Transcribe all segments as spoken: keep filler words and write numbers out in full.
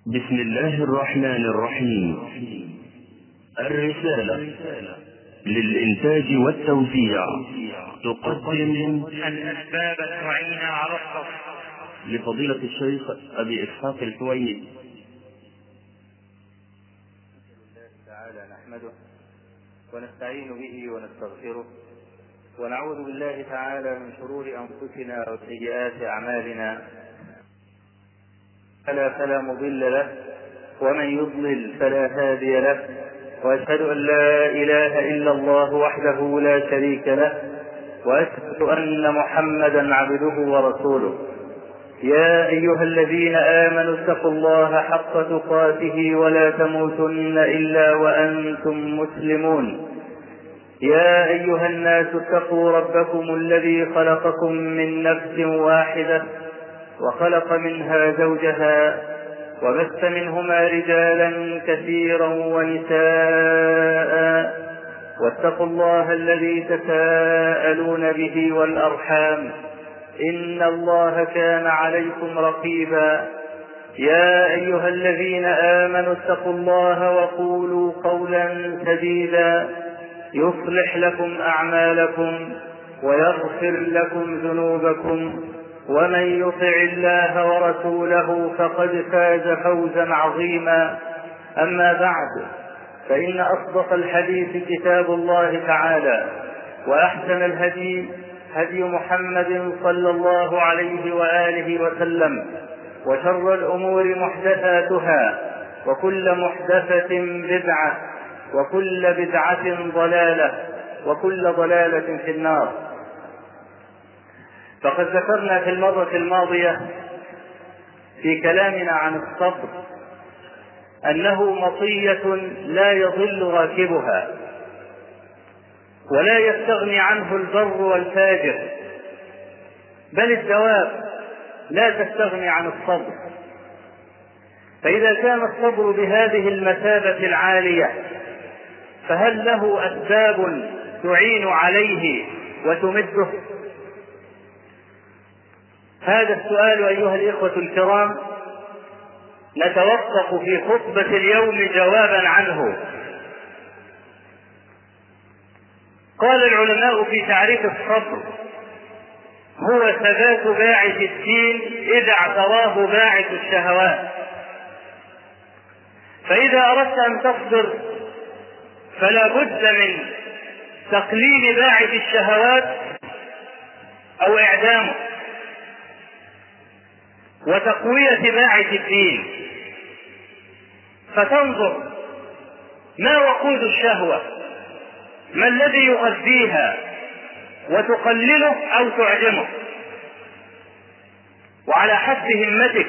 بسم الله الرحمن الرحيم. الرسالة للإنتاج والتوزيع تقدم الأسباب المعينة على الصبر لفضيلة الشيخ أبي إسحاق الحويني. الله تعالى نحمده ونستعين به ونستغفره ونعوذ بالله تعالى من شرور أنفسنا وسيئات أعمالنا، فلا فلا مضل له ومن يضلل فلا هادي له، وأشهد أن لا إله إلا الله وحده لا شريك له، وأشهد أن محمدا عبده ورسوله. يا أيها الذين آمنوا اتقوا الله حق تقاته ولا تموتن إلا وأنتم مسلمون. يا أيها الناس اتقوا ربكم الذي خلقكم من نفس واحدة وخلق منها زوجها وبث منهما رجالا كثيرا ونساء، واتقوا الله الذي تساءلون به والأرحام إن الله كان عليكم رقيبا. يا أيها الذين آمنوا اتقوا الله وقولوا قولا سديدا يصلح لكم أعمالكم ويغفر لكم ذنوبكم، ومن يطع الله ورسوله فقد فاز فوزا عظيما. أما بعد، فإن أصدق الحديث كتاب الله تعالى، وأحسن الهدي هدي محمد صلى الله عليه وآله وسلم، وشر الأمور محدثاتها، وكل محدثة بدعة، وكل بدعة ضلالة، وكل ضلالة في النار. فقد ذكرنا في المرة الماضية في كلامنا عن الصبر أنه مطية لا يضل راكبها، ولا يستغني عنه البر والفاجر، بل الدواب لا تستغني عن الصبر. فإذا كان الصبر بهذه المثابة العالية، فهل له أسباب تعين عليه وتمده؟ هذا السؤال أيها الإخوة الكرام نتوقف في خطبة اليوم جوابا عنه. قال العلماء في تعريف الصبر: هو ثبات باعث الدين إذا اعتراه باعث الشهوات. فإذا أردت أن تصبر فلا بد من تقليل باعث الشهوات أو إعدامه، وتقوية باعث الدين. فتنظر ما وقود الشهوة، ما الذي يغذيها، وتقلله أو تعدمه، وعلى حسب همتك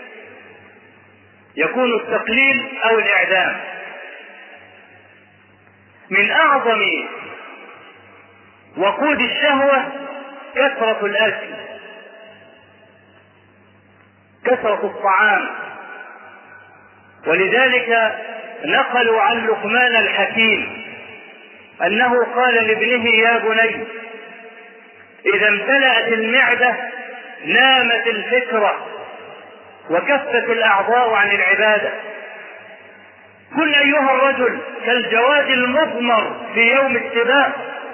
يكون التقليل أو الإعدام. من أعظم وقود الشهوة كثرة الأكل، كثرة الطعام. ولذلك نقلوا عن لقمان الحكيم أنه قال لابنه: يا بني، إذا امتلأت المعدة نامت الفكرة وكفت الأعضاء عن العبادة. كن أيها الرجل كالجواد المضمر في يوم السباق.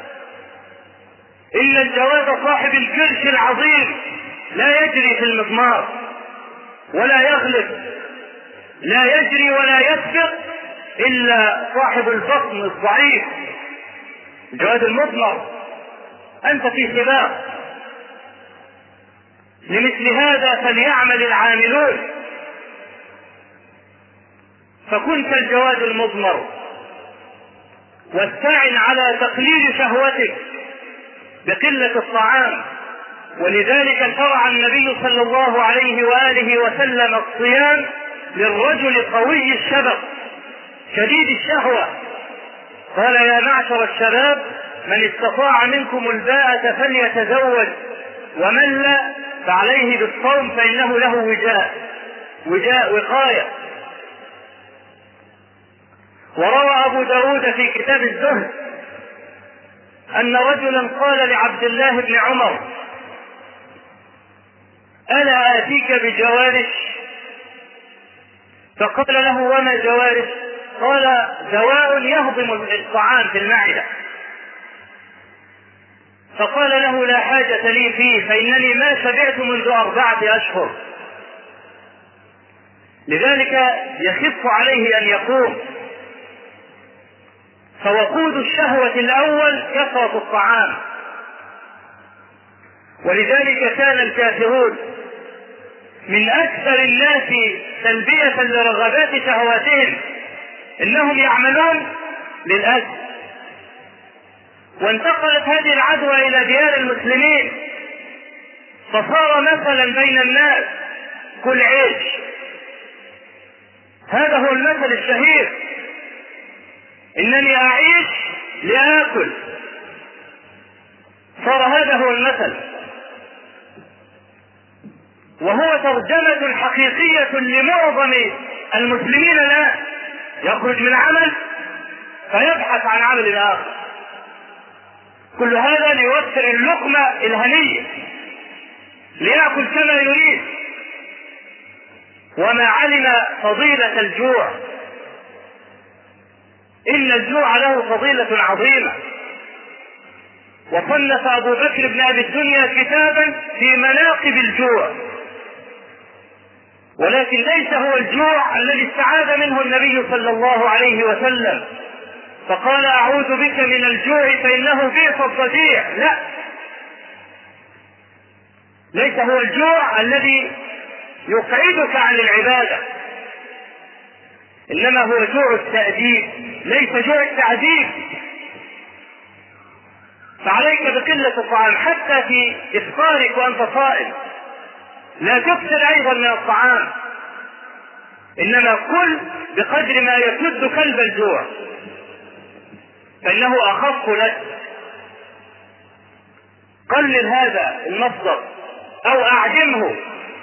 إن الجواد صاحب الكرش العظيم لا يجري في المضمار ولا يغلب، لا يجري ولا يسبق إلا صاحب البطن الضعيف، الجواد المضمر. أنت في سباق. لمثل هذا فليعمل العاملون. فكن كالجواد المضمر، واستعن على تقليل شهوتك بقلة الطعام. ولذلك شرع النبي صلى الله عليه وآله وسلم الصيام للرجل قوي الشبق شديد الشهوة. قال: يا معشر الشباب، من استطاع منكم الباءة فليتزوج، ومن لا فعليه بالصوم فإنه له وجاء وجاء وقاية. وروى أبو داود في كتاب الزهد أن رجلا قال لعبد الله بن عمر: ألا آتيك بجوارش؟ فقال له: وما جوارح؟ قال: دواء يهضم الطعام في المعدة. فقال له: لا حاجة لي فيه، فإنني ما شبعت منذ أربعة أشهر. لذلك يخف عليه أن يقوم، فوقود الشهوة الأول كثرة الطعام. ولذلك كان الكافرون من أكثر الناس تلبية لرغبات شهواتهم إنهم يعملون للأكل. وانتقلت هذه العدوى إلى ديار المسلمين، فصار مثلا بين الناس: كل عيش. هذا هو المثل الشهير: إنني أعيش لآكل. صار هذا هو المثل، وهو ترجمة حقيقية لمعظم المسلمين الآن. يخرج من عمل فيبحث عن عمل آخر، كل هذا ليوفر اللقمة الهنية، ليأكل كما يريد، وما علم فضيلة الجوع. إن الجوع له فضيلة عظيمة. وصنف أبو بكر بن أبي الدنيا كتابا في مناقب الجوع، ولكن ليس هو الجوع الذي استعاذ منه النبي صلى الله عليه وسلم فقال: أعوذ بك من الجوع فإنه بئس الضجيع. لا، ليس هو الجوع الذي يقعدك عن العبادة، إنما هو جوع التأديب، ليس جوع التعذيب. فعليك بقلة الطعام حتى في إفطارك وأنت صائم، لا تكثر أيضا من الطعام، إنما كل بقدر ما يسد كلب الجوع، فإنه أخف لك. قلل هذا المصدر أو أعدمه.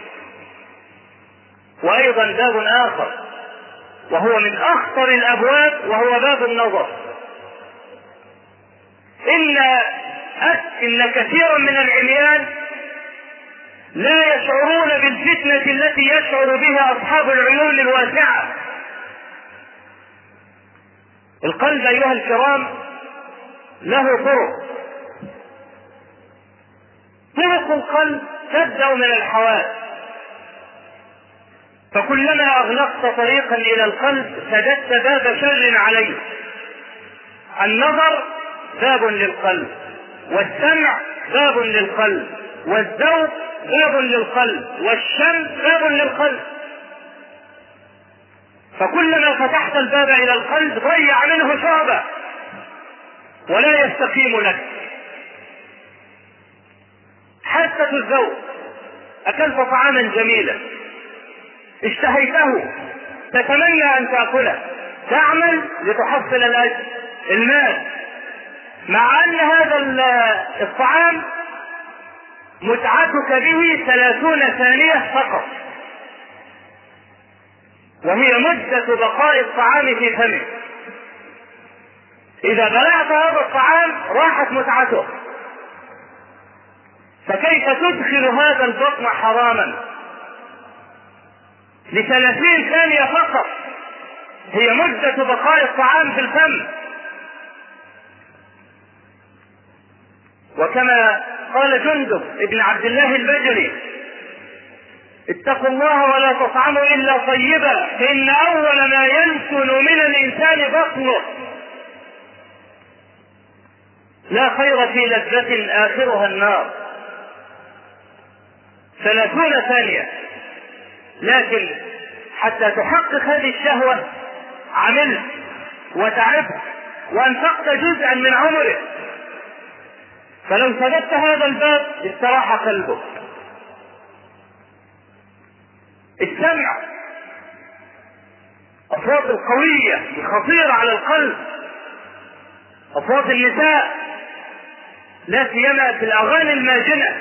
وأيضا باب آخر وهو من أخطر الأبواب، وهو باب النظر. إن إن كثيرا من العميان لا يشعرون بالفتنة التي يشعر بها أصحاب العيون الواسعة. القلب أيها الكرام له طرق. طرق القلب تبدأ من الحواس، فكلما أغلقت طريقا إلى القلب سددت باب شر عليه. النظر باب للقلب، والسمع باب للقلب، والذوق باب للقلب، والشم باب للقلب. فكلما فتحت الباب إلى القلب ضيع منه شعبة ولا يستقيم لك. حاسة الذوق: أكلت طعاما جميلا، اشتهيته، تتمنى أن تأكله، تعمل لتحصل الأجر المال، مع أن هذا الطعام متعتك به ثلاثون ثانية فقط، وهي مدة بقاء الطعام في فمك. إذا بلعت هذا الطعام راحت متعته، فكيف تدخل هذا البطن حراما لثلاثين ثانية فقط؟ هي مدة بقاء الطعام في الفم. وكما قال جندب ابن عبد الله البجلي: اتقوا الله ولا تطعموا إلا طيبا، فإن أول ما ينتن من الإنسان بطنه. لا خير في لذة آخرها النار. ثلاثون ثانية، لكن حتى تحقق هذه الشهوة عملت وتعبت وأنفقت جزءا من عمرك. فلو سددت هذا الباب استراح قلبك. السمع، أصوات القوية الخطيرة على القلب، أصوات النساء، لا سيما في الأغاني الماجنة.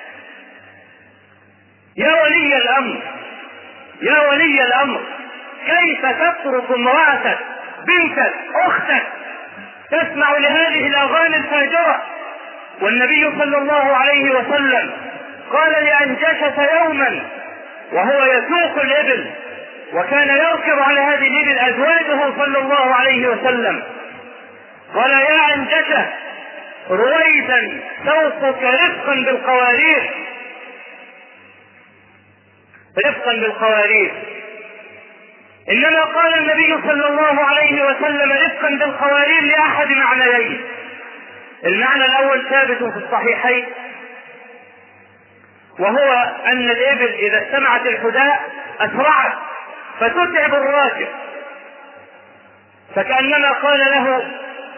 يا ولي الأمر، يا ولي الأمر، كيف تترك امرأتك، بنتك، أختك تسمع لهذه الأغاني الفاجرة؟ والنبي صلى الله عليه وسلم قال لأنجشة يوما وهو يسوق الإبل: وكان يركب على هذه الإبل أزواجه صلى الله عليه وسلم. قال يا عنجته رويدا سوقك رفقا بالقوارير، رفقا بالقوارير. إنما قال النبي صلى الله عليه وسلم رفقا بالقوارير لأحد معنيين. المعنى الأول ثابت في الصحيحين، وهو أن الإبل إذا استمعت الحداء أسرعت فتتعب الراكب، فكأنما قال له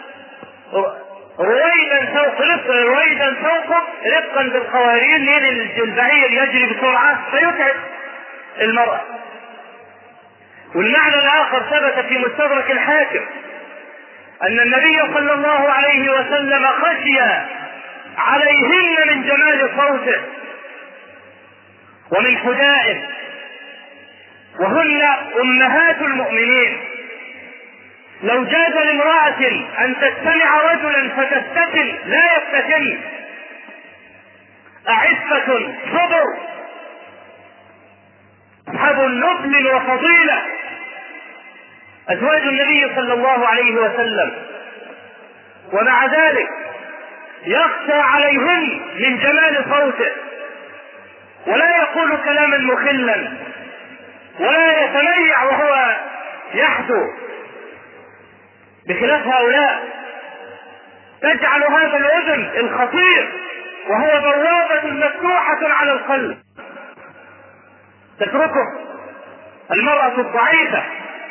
رويدا سوق رفقا رويدا سوق رفقا بالقوارير، لأن البعير يجري بسرعة فيتعب المرأة. والمعنى الآخر ثبت في مستدرك الحاكم أن النبي صلى الله عليه وسلم خشي عليهن من جمال صوته ومن حدائه، وهن أمهات المؤمنين. لو جاز لامرأة أن تستمع رجلا فتفتتن لا يفتتن، أعفة صبر أصحاب نبل وفضيلة أزواج النبي صلى الله عليه وسلم، ومع ذلك يخشى عليهن من جمال صوته ولا يقول كلاما مخلا ولا يتميع وهو يحدو، بخلاف هؤلاء تجعل هذا الأذن الخطير وهو بوابة مفتوحة على القلب، تتركه المرأة الضعيفة.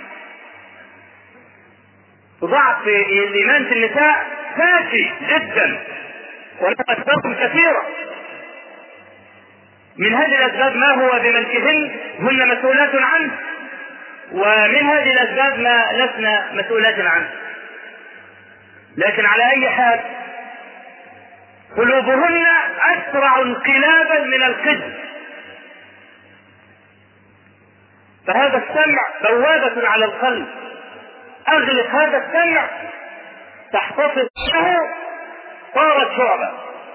ضعف الإيمان في النساء فاشي جدا ولها أسباب كثيرة. من هذه الأسباب ما هو بملكهن هن مسؤولات عنه، ومن هذه الأسباب ما لسنا مسؤولات عنه. لكن على أي حال قلوبهن أسرع انقلابا من القدر، فهذا السمع بوابة على القلب، أغلق هذا السمع تحتفظ له صارت شعبة.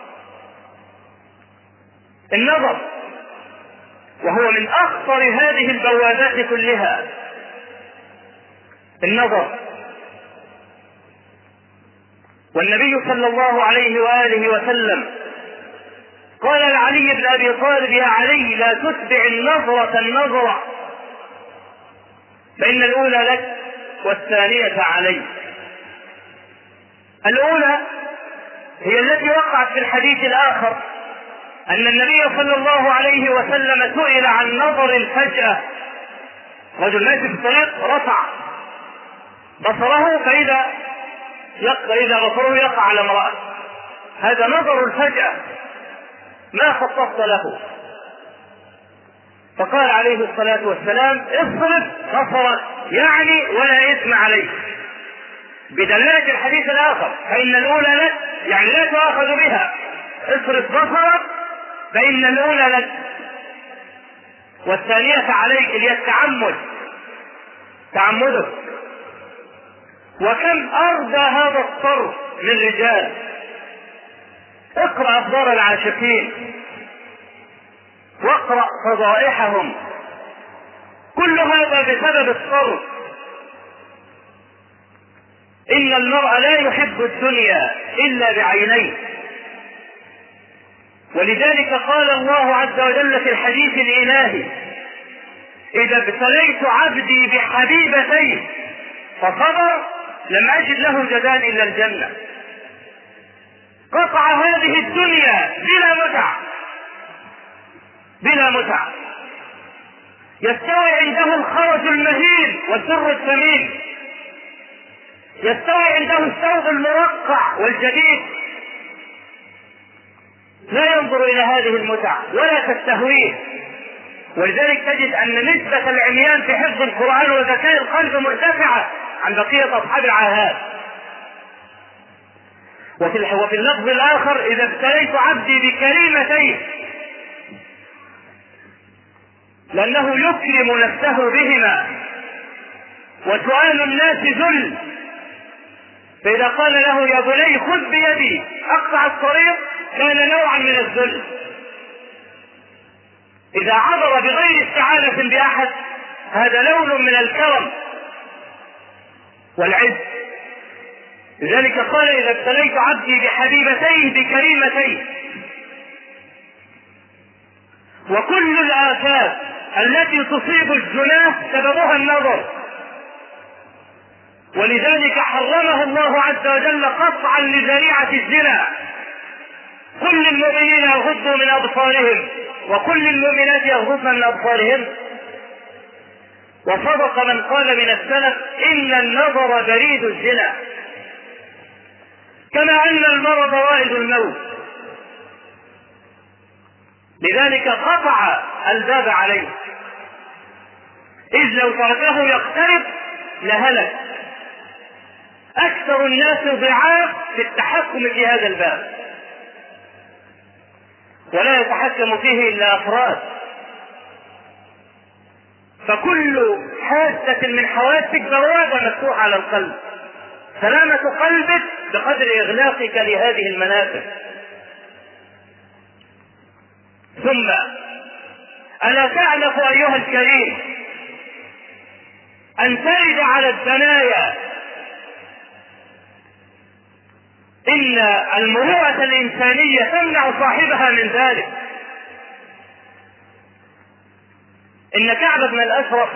النظر وهو من أخطر هذه البوابات كلها، النظر. والنبي صلى الله عليه وآله وسلم قال لعلي بن أبي طالب يا علي لا تتبع النظرة النظرة، فإن الأولى لك والثانية علي. الأولى هي التي وقعت في الحديث الآخر أن النبي صلى الله عليه وسلم سئل عن نظر فجأة، رجل ماشي في الطريق رفع بصره فإذا إذا بصره يقع على امرأة، هذا نظر الفجأة ما خططت له. فقال عليه الصلاة والسلام اصرف بصرك يعني ولا إثم عليك، بدلالة الحديث الآخر فإن الأولى لك يعني لا تؤاخذ بها، اصرف بصرك فإن الأولى لك والثانية عليك، اللي هي التعمد تعمدك. وكم أرضى هذا الصرف للرجال، اقرأ أخبار العاشقين واقرأ فضائحهم، كل هذا بسبب الصرف. إن المرء لا يحب الدنيا إلا بعينيه، ولذلك قال الله عز وجل في الحديث الإلهي إذا ابتليت عبدي بحبيبتيه فصبر لم أجد له جزاء إلا الجنة. قطع هذه الدنيا بلا متع بلا متع، يستوي عنده الخرج المهين والسر الثمين، يستوي عنده الثوب المرقع والجديد، لا ينظر إلى هذه المتع ولا تستهويه. ولذلك تجد أن نسبة العميان في حفظ القرآن وذكاء القلب مرتفعة عن بقية أصحاب العاهات. وفي اللفظ الآخر إذا ابتليت عبدي بكريمتين، لأنه يكرم نفسه بهما، وسؤال الناس ذل، فإذا قال له يا بني خذ بيدي أقطع الطريق كان نوعا من الذل. إذا عبر بغير استعانة بأحد هذا لون من الكرم والعز. لذلك قال إذا ابتليت عبدي بحبيبتيه بكريمتيه. وكل الآفات التي تصيب الزناه سببها النظر، ولذلك حرمه الله عز وجل قطعا لذريعة الزنا. كل المؤمنين يغضوا من أبصارهم وكل المؤمنات يغضضن من أبصارهم. وصدق من قال من السلف إن النظر بريد الزنا، كما أن المرض رائد الموت. لذلك قطع الباب عليه، إذ لو تركه يقترب لهلك. أكثر الناس ضعاف في التحكم في هذا الباب، ولا يتحكم فيه إلا أفراد. فكل حاسة من حواسك بوابة مفتوحة على القلب. سلامة قلبك بقدر إغلاقك لهذه المنافذ. ثم ألا تعلم أيها الكريم أن ترد على الدنايا إن المروءة الإنسانية تمنع صاحبها من ذلك. إن كعب بن الأشرف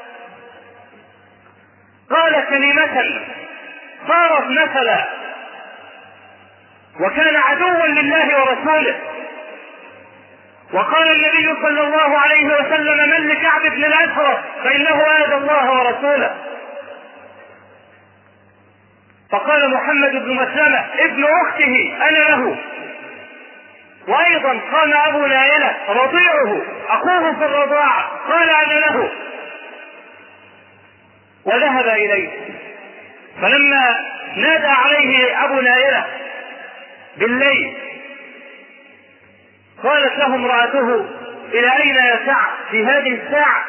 قال كلمة صارت مثلا، وكان عدوا لله ورسوله. وقال النبي صلى الله عليه وسلم من لكعب بن الأشرف فإنه آذى الله ورسوله. فقال محمد بن مسلمة ابن أخته أنا له. وأيضا قال أبو نائلة رضيعه أخوه في الرضاعة قال أنا له، وذهب إليه. فلما نادى عليه أبو نائلة بالليل قالت له امرأته إلى أين يسع في هذه الساعة؟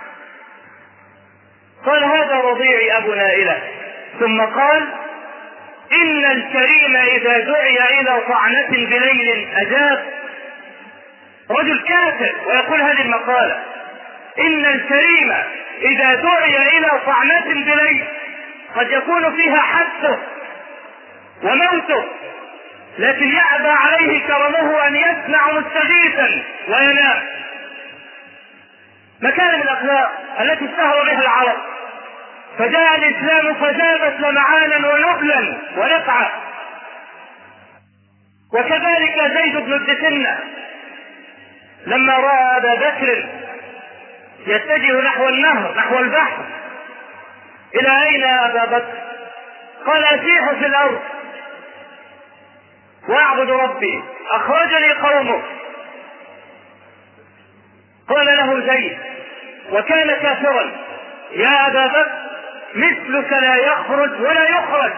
قال هذا رضيعي أبو نائلة. ثم قال إن الكريم إذا دعي إلى طعنة بليل أجاب. رجل كافر ويقول هذه المقالة، إن الكريم إذا دعي إلى طعنة بليل قد يكون فيها حبسه وموته، لكن يأبى عليه كرمه أن يسمع مستغيثا وينام. مكارم الأخلاق التي اشتهر بها العرب، فجاء الإسلام فجابت لمعانا ونبلا ونفعا. وكذلك زيد بن الدسنة لما رأى أبا بكر يتجه نحو النهر نحو البحر، إلى أين أبا بكر؟ قال أسيح في الأرض وأعبد ربي أخرجني قومه. قال له زيد وكان كافرا يا أبا بكر مثلك لا يخرج ولا يخرج،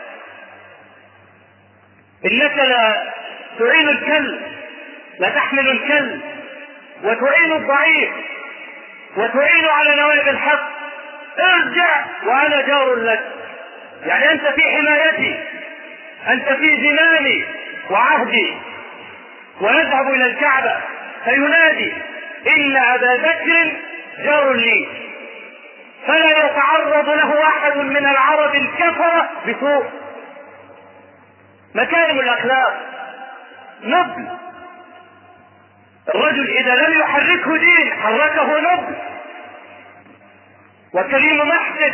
إنك لا تعين الكلب لا تحمل الكلب وتعين الضعيف وتعين على نوائب الحق. ارجع وأنا جار لك، يعني أنت في حمايتي، أنت في زمامي وعهدي. ويذهب إلى الكعبة فينادي إن أبا بكر جار لي، فلا يتعرض له أحد من العرب الكفرة بسوء. مكارم الأخلاق نبل. الرجل إذا لم يحركه دين حركه نبل. وكريم محسن،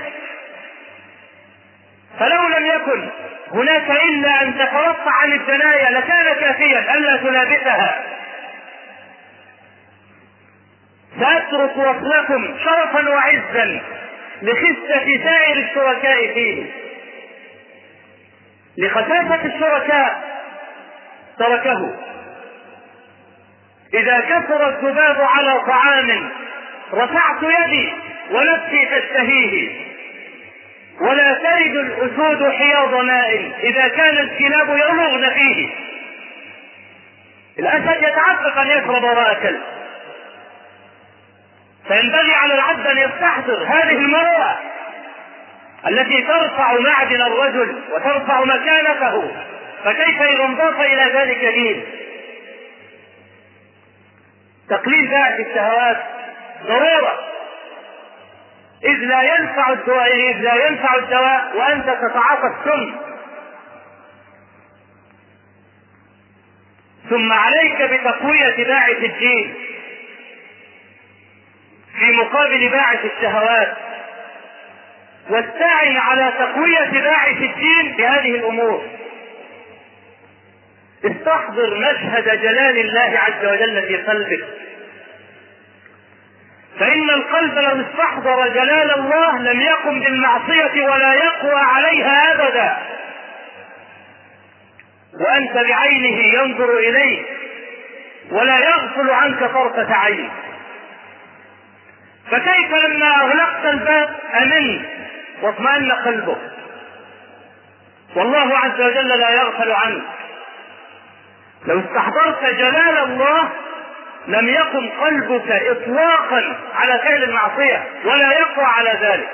فلو لم يكن هناك إلا أن تترفع عن الدنايا لكان كافيا ألا تلابسها. سأترك وصلكم شرفا وعزا لخسة سائر الشركاء فيه. لخساسة الشركاء تركه. إذا كثر الذباب على طعام رفعت يدي ونفسي تشتهيه، ولا ترد الأسود حياض ماء إذا كان الكلاب يمغن فيه. الأسد يتعفف أن يشرب وراء كلب، فينبغي على العبد أن يستحضر هذه المروءة التي ترفع معدن الرجل وترفع مكانته، فكيف إذا انضاف إلى ذلك دين؟ تقليل ذات الشهوات ضرورة. إذ لا ينفع الدواء إذ لا ينفع الدواء وأنت تتعاطى السم. ثم عليك بتقوية باعث الدين في مقابل باعث الشهوات، واستعن على تقوية باعث الدين بهذه الأمور. استحضر مشهد جلال الله عز وجل في قلبك، فإن القلب لو استحضر جلال الله لم يقم بالمعصية ولا يقوى عليها أبدا، وأنت بعينه ينظر إليك ولا يغفل عنك طرفة عين. فكيف لما أغلقت الباب أمنت واطمأن قلبك؟ والله عز وجل لا يغفل عنك. لو استحضرت جلال الله لم يقم قلبك إطلاقا على فعل المعصية ولا يقوى على ذلك.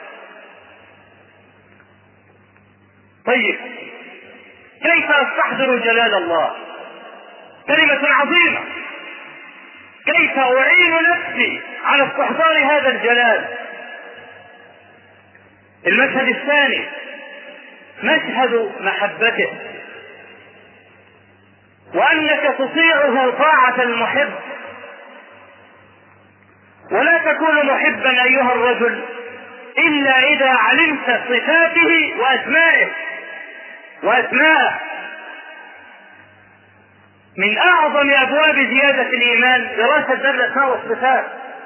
طيب، كيف استحضر جلال الله؟ كلمة عظيمة. كيف أعين نفسي على استحضار هذا الجلال؟ المشهد الثاني مشهد محبته، وأنك تطيعه طاعة المحب. ولا تكون محبا أيها الرجل إلا إذا علمت صفاته وأسمائه وأسماءه. من أعظم أبواب زيادة الإيمان دراسة ذات الأسماء والصفات.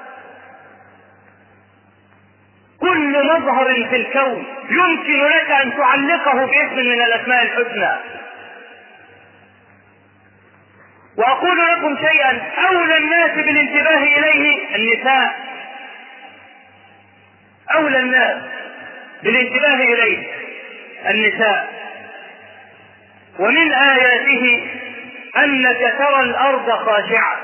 كل مظهر في الكون يمكن لك أن تعلقه باسم من الأسماء الحسنى. وأقول لكم شيئا، أولى الناس بالانتباه إليه النساء، أولى الناس بالانتباه إليه النساء. ومن آياته أنك ترى الأرض خاشعة،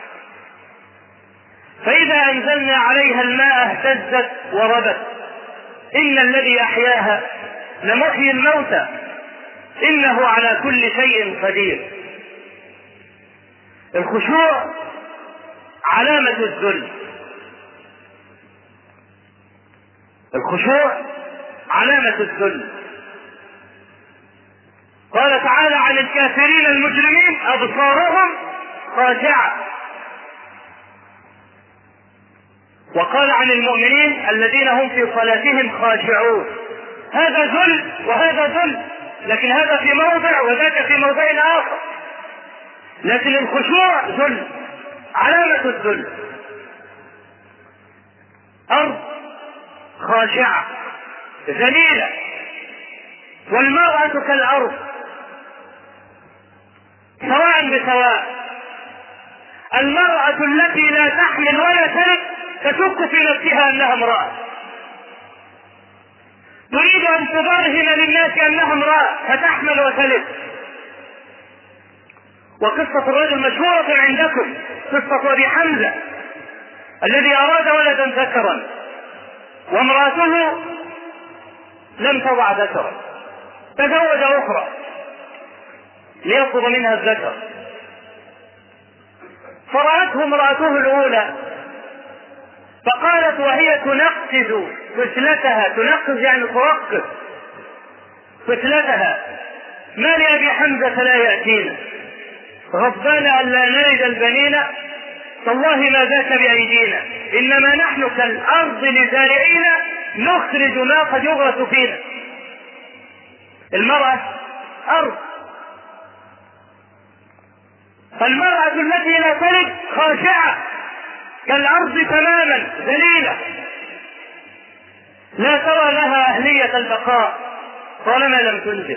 فإذا أنزلنا عليها الماء اهتزت وربت. إن الذي أحياها لمحيي الموتى إنه على كل شيء قدير. الخشوع علامة الذل. الخشوع علامة الذل. قال تعالى عن الكافرين المجرمين أبصارهم خاشعة. وقال عن المؤمنين الذين هم في صلاتهم خاشعون. هذا ذل وهذا ذل، لكن هذا في موضع وذاك في موضع آخر. لكن الخشوع ذل، علامة الذل. أرض خاشعة ذليلة، والمرأة كالأرض سواء بسواء. المرأة التي لا تحمل ولا تلد تشك في نفسها أنها امرأة، تريد أن تبرهن للناس أنها امرأة فتحمل وتلد. وقصة الرجل مشهورة عندكم، قصة أبي حمزة الذي أراد ولدا ذكرا وامرأته لم تضع ذكرا، تزوج أخرى ليطلب منها الذكر. فرأته امرأته الأولى فقالت وهي تنقذ طفلتها، تنقذ يعني توقف طفلتها: ما لأبي حمزة لا يأتينا؟ غضبان أن لا نلد البنين، تالله ما ذاك بأيدينا، إنما نحن كالأرض لزارعين نخرج ما قد يغرس فينا. المرأة أرض، فالمرأة التي لا تلد خاشعة كالأرض تماما ذليلة، لا ترى لها أهلية البقاء طالما لم تنزل.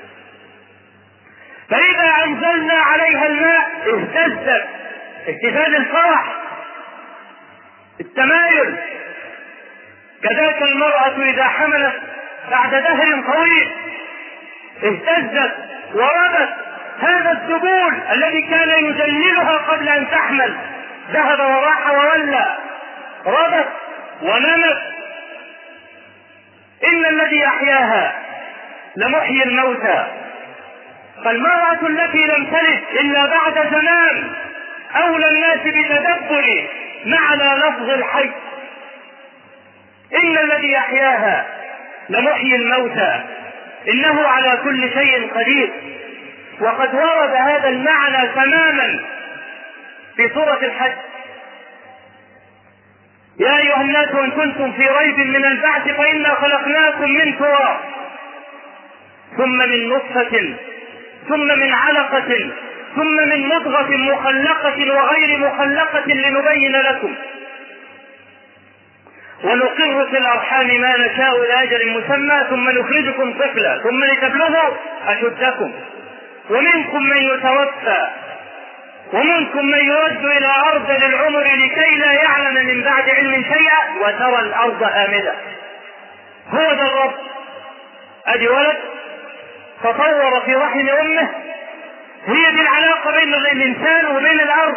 فإذا أنزلنا عليها الماء اهتزت اهتزاز الفرح، التمايل. كذلك المرأة إذا حملت بعد دهر طويل اهتزت وربت. هذا الذبول الذي كان يجللها قبل أن تحمل ذهب وراح وولى، ربت ونمت. إن الذي أحياها لمحيي الموتى. فالمرأة التي لم تلد إلا بعد زمان أولى الناس بتدبر معنى لفظ الحي. الذي أحياها لمحيي الموتى إنه على كل شيء قدير. وقد ورد هذا المعنى تماما في سورة الحج: يا أيها الناس إن كنتم في ريب من البعث فإنا خلقناكم من تراب ثم من نطفة ثم من علقة ثم من مضغة مخلقة وغير مخلقة لنبين لكم ونقر في الأرحام ما نشاء إلى أجل مسمى ثم نخرجكم طفلا ثم لتبلغوا أشدكم ومنكم من يتوفى ومنكم من يرد إلى أرذل العمر لكي لا يعلم من بعد علم شيئا وترى الأرض هامدة. هو ذا الرب، أدي ولد تطور في رحم أمه، هي دي العلاقة بين الإنسان وبين الأرض.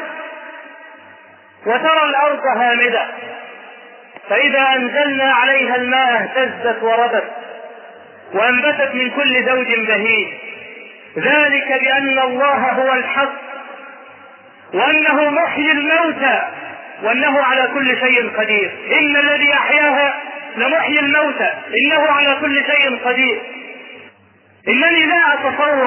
وترى الأرض هامدة فإذا أنزلنا عليها الماء اهتزت وربت وأنبتت من كل زوج بهيج، ذلك بأن الله هو الحق وأنه محيي الموتى وأنه على كل شيء قدير. إن الذي أحياها لمحيي الموتى إنه على كل شيء قدير. إنني لا أتصور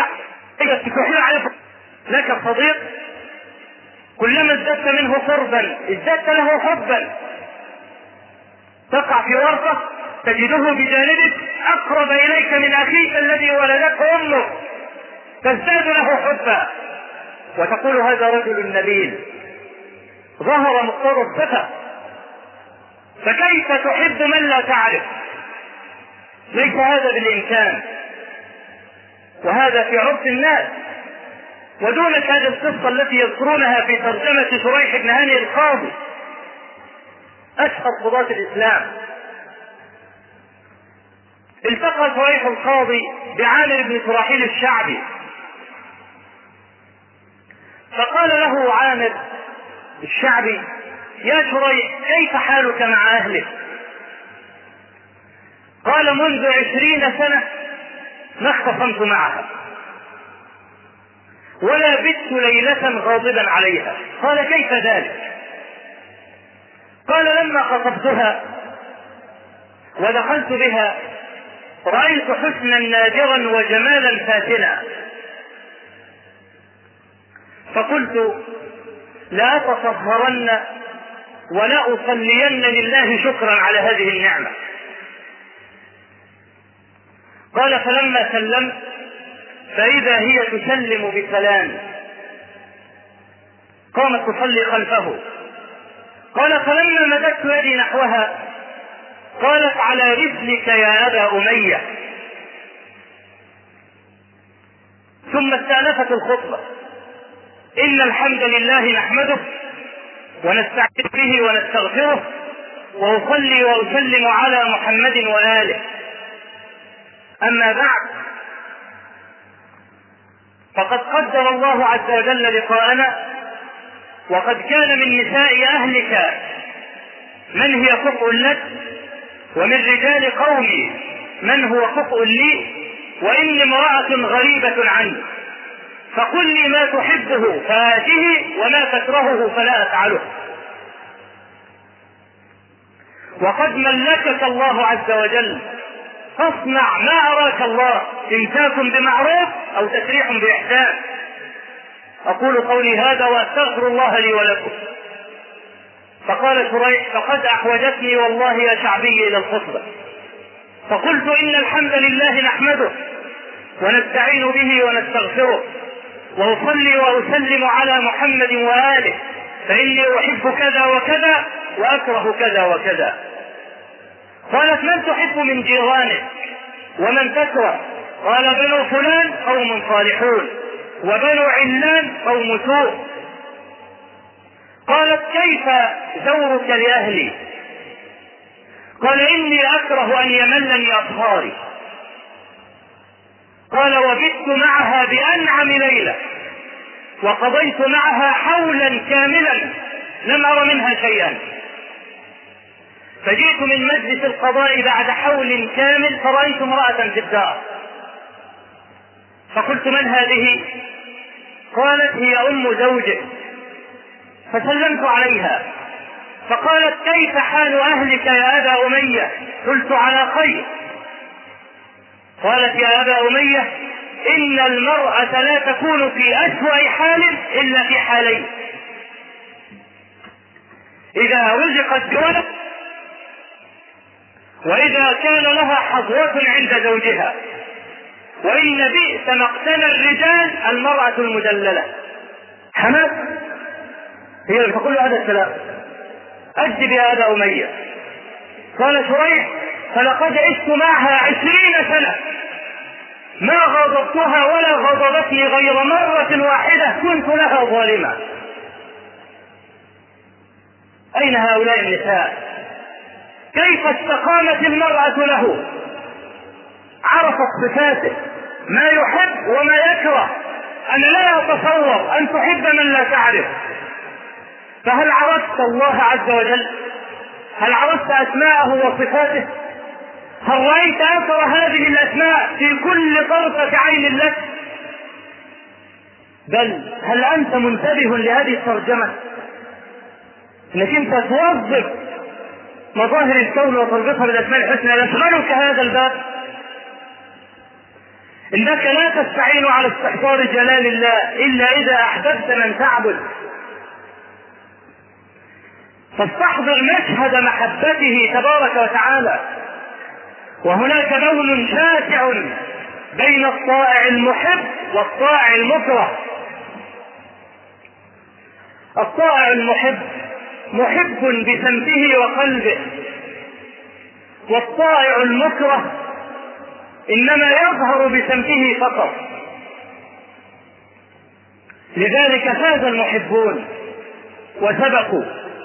لك صديق كلما ازددت منه قربا ازددت له حبا، تقع في ورطة تجده بجانبك أقرب إليك من أخيك الذي ولدته أمه، تزداد له حبا وتقول هذا رجل نبيل ظهر مقتضى الصفة. فكيف تحب من لا تعرف؟ ليس هذا بالإمكان، وهذا في عرف الناس. ودونك هذه القصة التي يذكرونها في ترجمة شريح بن هاني القاضي أشهر قضاة الإسلام. التقى شريح القاضي بعامر بن شراحيل الشعبي فقال له عامر الشعبي: يا شريح كيف حالك مع أهلك؟ قال: منذ عشرين سنة ما اختصمت معها ولا بت ليلة غاضبا عليها. قال: كيف ذلك؟ قال: لما خطبتها ودخلت بها رأيت حسنا نادرا وجمالا فاتنا، فقلت لا أتصهرن ولا أصلين لله شكرا على هذه النعمة. قال: فلما سلمت فإذا هي تسلم بسلام، قامت تصلي خلفه. قال: فلما مددت يدي نحوها قالت: على رسلك يا أبا أمية. ثم استأنفت الخطبة: إن الحمد لله نحمده ونستعين به ونستغفره وأصلي وأسلم على محمد وآله، أما بعد، فقد قدر الله عز وجل لقاءنا، وقد كان من نساء أهلك من هي كفء لك، ومن رجال قومي من هو كفء لي، وإني امرأة غريبة عني، فقل لي ما تحبه فآته وما تكرهه فلا أفعله. وقد ملكك الله عز وجل، فاصنع ما أراك الله، إمساك بمعروف أو تسريح بإحسان. أقول قولي هذا وأستغفر الله لي ولكم. فقال شريح: فقد أحوجتني والله يا شعبي إلى الخطبة، فقلت إن الحمد لله نحمده ونستعين به ونستغفره وأصلي وأسلم على محمد وآله، فإني أحب كذا وكذا وأكره كذا وكذا. قالت: من تحب من جيرانك ومن تكره؟ قال: بنو فلان قوم صالحون وبنو علان قوم سوء. قالت: كيف زورك لأهلي؟ قال: إني أكره أن يملني أصهاري. قال: وبت معها بأنعم ليلة وقضيت معها حولا كاملا لم أر منها شيئا، فجئت من مجلس القضاء بعد حول كامل فرأيت امرأة في الدار، فقلت: من هذه؟ قالت: هي أم زوجك. فسلمت عليها فقالت: كيف حال أهلك يا أبا أمية؟ قلت: على خير. قالت: يا أبا أمية، إن المرأة لا تكون في أسوأ حال إلا في حالين: إذا رزقت بولد، وإذا كان لها حظوة عند زوجها. وإن بئس مقتل الرجال المرأة المدللة. حماس هي اللي تقول هذا الكلام: أجب يا أبا أمية. قال شريح: فلقد عشت معها عشرين سنة ما غضبتها ولا غضبتني غير مرة واحدة كنت لها ظالما. أين هؤلاء النساء؟ كيف استقامت المرأة له؟ عرفت صفاته، ما يحب وما يكره. أنا لا أتصور أن تحب من لا تعرف. فهل عرفت الله عز وجل؟ هل عرفت أسماءه وصفاته؟ هل رأيت أثر هذه الأسماء في كل طرفة عين لك؟ بل هل أنت منتبه لهذه الترجمة؟ انك انت توظف مظاهر الكون وتربطها بالاسماء الحسنى. يشغلك هذا الباب؟ انك لا تستعين على استحضار جلال الله الا اذا احببت من تعبد. فاستحضر مشهد محبته تبارك وتعالى. وهناك بون شاسع بين الطائع المحب والطائع المكره. الطائع المحب محب بسمته وقلبه، والطائع المكره إنما يظهر بسمته فقط. لذلك فاز المحبون وسبقوا.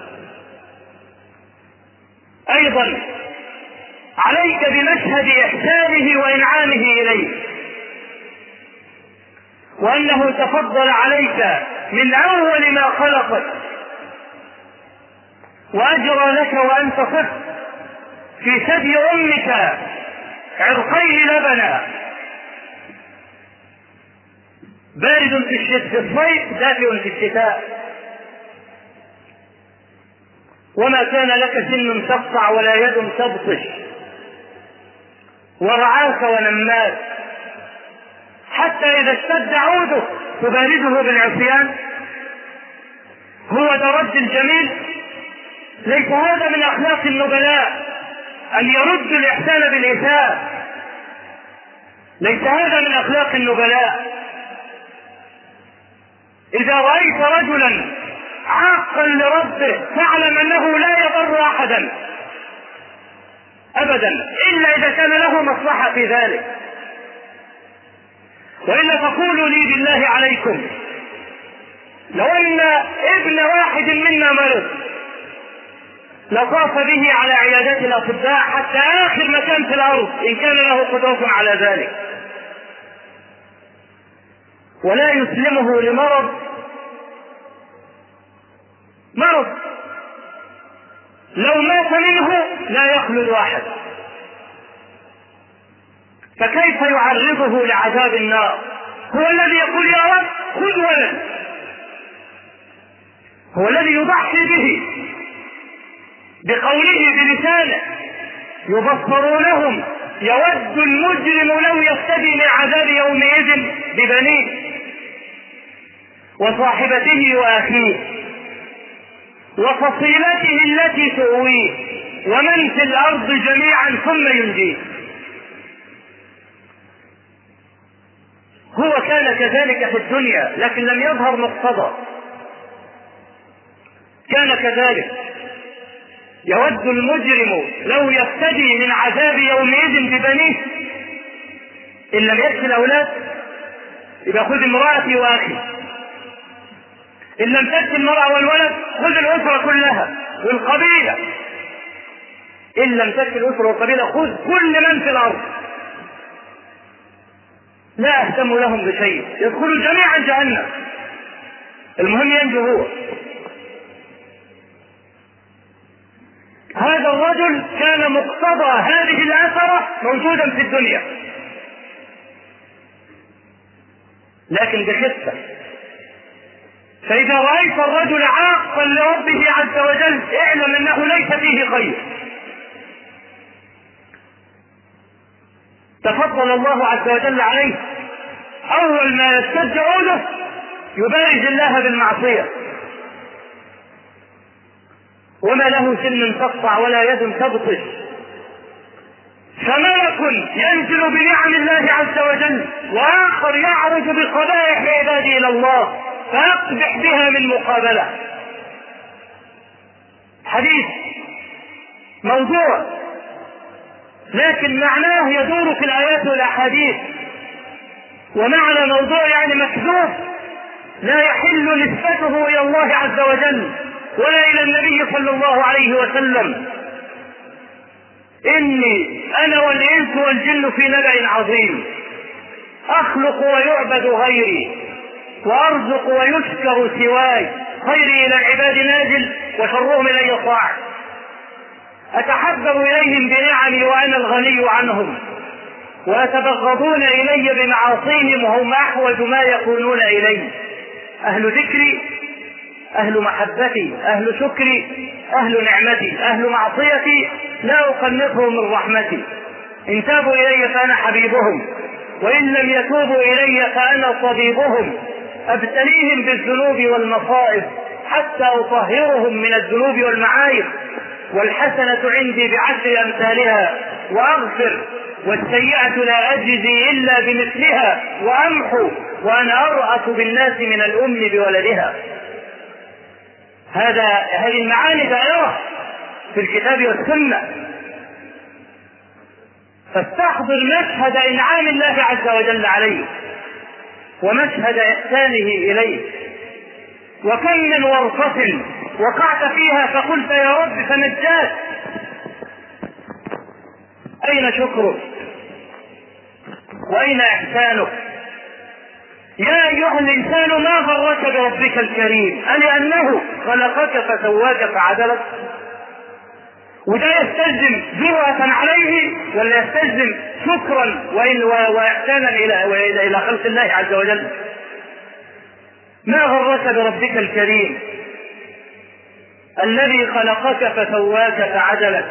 أيضا عليك بمشهد إحسانه وإنعامه إليك، وأنه تفضل عليك من أول ما خلقك، وأجرى لك وأنت طفل في ثدي أمك عرقين لبنا، بارد في الصيف دافئ في الشتاء، وما كان لك سن تقطع ولا يد تبطش، ورعاك ونماك، حتى إذا اشتد عوده تبارده بالعصيان. هو ده رد الجميل. ليس هذا من أخلاق النبلاء أن يرد الإحسان بالإساءة. ليس هذا من أخلاق النبلاء. إذا رأيت رجلا عاقا لربه فاعلم أنه لا يضر أحدا أبدا إلا إذا كان له مصلحة في ذلك. وإلا فقولوا لي بالله عليكم، لو أن ابن واحد منا مرض لطاف به على عيادات الأطباء حتى آخر مكان في الأرض إن كان له قدرة على ذلك، ولا يسلمه لمرض مرض لو مات منه لا يخلد واحد، فكيف يعرضه لعذاب النار؟ هو الذي يقول يا رب خذ ولد، هو الذي يضحي به بقوله بلسانه: يبصرونهم يود المجرم لو يفتدي من عذاب يومئذ ببنيه وصاحبته وأخيه وفصيلته التي تؤويه ومن في الأرض جميعا ثم ينجيه. هو كان كذلك في الدنيا لكن لم يظهر مقتضى. كان كذلك يود المجرم لو يفتدي من عذاب يومئذ ببنيه. إن لم يكفي الأولاد يبقى خذ امرأتي وأخي، إن لم تكفي المرأة والولد خذ الأسرة كلها والقبيلة، إن لم تكفي الأسرة والقبيلة خذ كل من في الأرض. لا أهتم لهم بشيء، يدخلوا جميعا جهنم، المهم ينجو هو. هذا الرجل كان مقتضى هذه الأثرة موجودا في الدنيا، لكن بخفة. فإذا رأيت الرجل عاقا لربه عز وجل اعلم أنه ليس فيه خير. تفضل الله عز وجل عليه، أول ما يشتد عوده يبارز الله بالمعصية، وما له سن تقطع ولا يد تبطش، فملك ينزل بنعم الله عز وجل، وآخر يعرج بقبائح عباده إلى الله فيقبح بها من مقابلة. حديث موضوع لكن معناه يدور في الآيات والأحاديث، ومعنى موضوع يعني مكذوب لا يحل نسبته إلى الله عز وجل ولا إلى النبي صلى الله عليه وسلم. إني أنا والإنس والجن في نبأ عظيم، أخلق ويعبد غيري، وأرزق ويشكر سواي، خيري إلى العباد نازل وشرهم إلي صاعد، أتحبب إليهم بنعمي وأنا الغني عنهم، ويتبغضون إلي بمعاصيهم وهم أحوج ما يكونون إلي. أهل ذكري، أهل محبتي، أهل شكري، أهل نعمتي، أهل معصيتي لا أقنطهم من رحمتي. إن تابوا إلي فأنا حبيبهم، وإن لم يتوبوا إلي فأنا طبيبهم. أبتليهم بالذنوب والمصائب حتى أطهرهم من الذنوب والمعايب، والحسنة عندي بعشر أمثالها، وأغفر والسيئة لا أجزي إلا بمثلها، وأمحو وأنا أرأف بالناس من الأم بولدها. هذا هذه المعاني دائرة في الكتاب والسنة. فاستحضر مشهد إنعام الله عز وجل عليه ومشهد إحسانه إليه، وكم من ورطة وقعت فيها فقلت يا رب فنجاك. أين شكرك وأين إحسانك؟ يا أيها الإنسان ما غرك بربك الكريم، ألأنه خلقك فسواك فعدلك؟ وده يستلزم جرأة عليه ولا يستلزم شكرا وإحسانا إلى إلى خلق الله عز وجل؟ ما غرك بربك الكريم الذي خلقك فسواك فعدلك.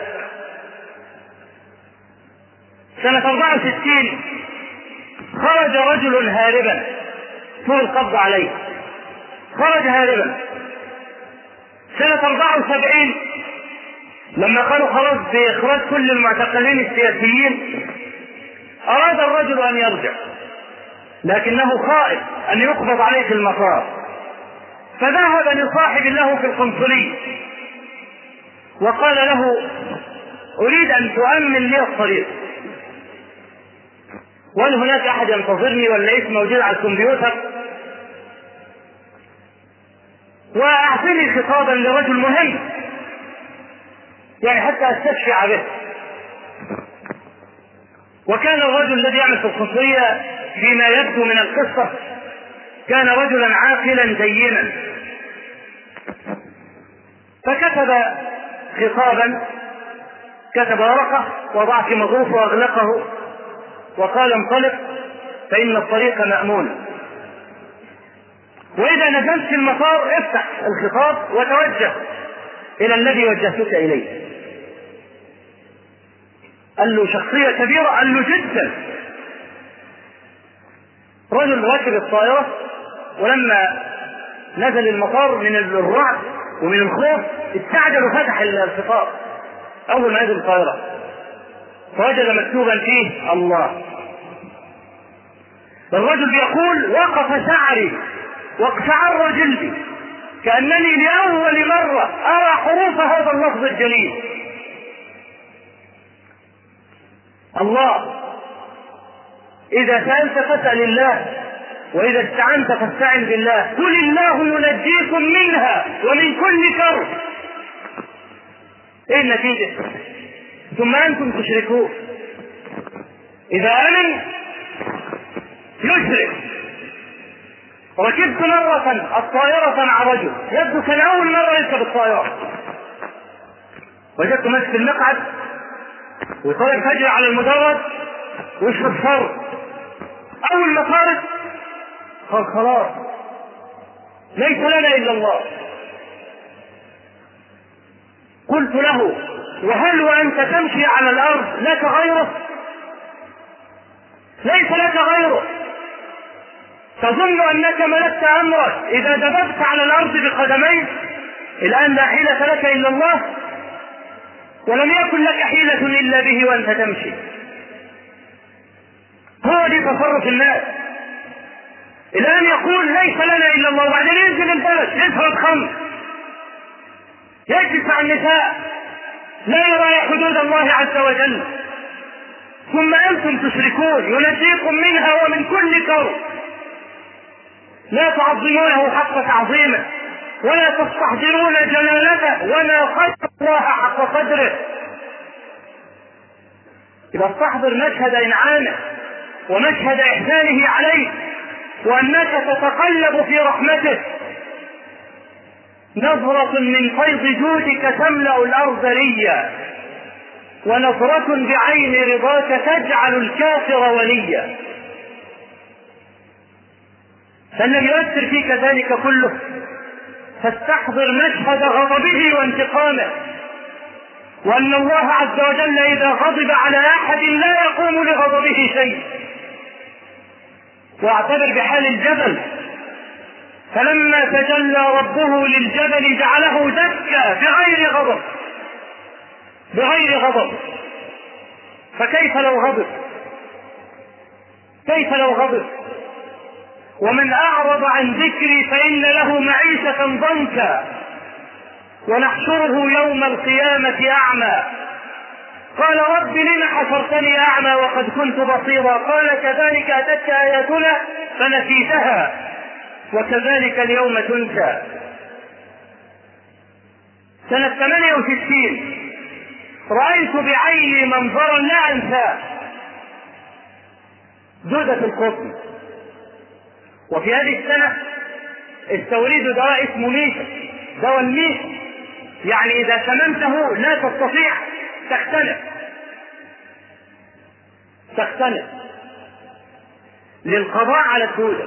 سنة أربعة وستين خرج رجل هاربا، طول القبض عليه، خرج هاربا. سنة أربعة وسبعين لما قالوا خلاص بإخراج كل المعتقلين السياسيين أراد الرجل أن يرجع، لكنه خائف أن يقبض عليه في المطار، فذهب لصاحب له في القنصلية وقال له أريد أن تؤمن لي الطريق، وهل هناك أحد ينتظرني ولا اسم موجود على الكمبيوتر، وأعطني خطابا لرجل مهم يعني حتى أستشفع به. وكان الرجل الذي يعمل في القنصلية فيما يبدو من القصة كان رجلا عاقلا دينا، فكتب خطابا، كتب ورقة وضع في مظروف وأغلقه وقال انطلق فإن الطريق مأمون، وإذا نزلت في المطار افتح الخطاب وتوجه إلى الذي وجهتك إليه. قال له شخصية كبيرة؟ قال له جدا. رجل راكب الطائرة ولما نزل المطار من الرعب ومن الخوف استعجل وفتح الخطاب. أول ما نزل الطائرة فوجد مكتوبا فيه الله. الرجل يقول وقف شعري واقشعر جلدي كأنني لأول مرة أرى حروف هذا اللفظ الجليل. الله. إذا سألت فاسأل الله، وإذا استعنت فاستعن بالله، قل الله ينجيكم منها ومن كل كرب. إيه النتيجة؟ ثم أنتم تشركون. إذا آمن يشرك. ركبت مرة الطائرة مع رجل يبدو كان أول مرة يركب الطائرة، وجدت ماسك المقعد وطالع فجأة على المدرج ويشرب شر. أول ما خرج قال خلاص ليس لنا إلا الله. قلت له: وهل وأنت تمشي على الأرض لك غيره؟ ليس لك غيره. تظن أنك ملكت أمرك إذا دببت على الأرض بقدميك؟ الآن لا حيلة لك إلا الله، ولم يكن لك حيلة إلا به وأنت تمشي. هو دي تصرف الناس. الآن يقول ليس لنا إلا الله، وبعدين ينزل البلد يشرب خمر، يجلس مع النساء، لا يرى حدود الله عز وجل. ثم أنتم تشركون، ينجيكم منها ومن كل كرب، لا تعظمونه حق تعظيمه ولا تستحضرون جلالته ولا قدر الله حق قدره. إذا استحضر مشهد إنعامه ومشهد إحسانه عليك، وأنك تتقلب في رحمته. نظرة من فيض جودك تملأ الأرض ريا، ونظرة بعين رضاك تجعل الكافر وليا. فلم يؤثر فيك ذلك كله، فاستحضر مشهد غضبه وانتقامه، وأن الله عز وجل إذا غضب على أحد لا يقوم لغضبه شيء. واعتبر بحال الجبل، فلما تجلى ربه للجبل جعله دكا بغير غضب بغير غضب فكيف لو غضب؟ كيف لو غضب؟ ومن أعرض عن ذكري فإن له معيشة ضنكا ونحشره يوم القيامة أعمى. قال: رب لم حشرتني أعمى وقد كنت بصيرا؟ قال: كذلك أتتك آياتنا فنسيتها وكذلك اليوم تنسى. سنة ثمانية وستين رأيت بعيني منظرا لا أنساه، دودة القطن. وفي هذه السنة استوردوا دواء اسمه ميشا، دواء الميشا، يعني إذا شممته لا تستطيع تختلف تختلف للقضاء على الدودة.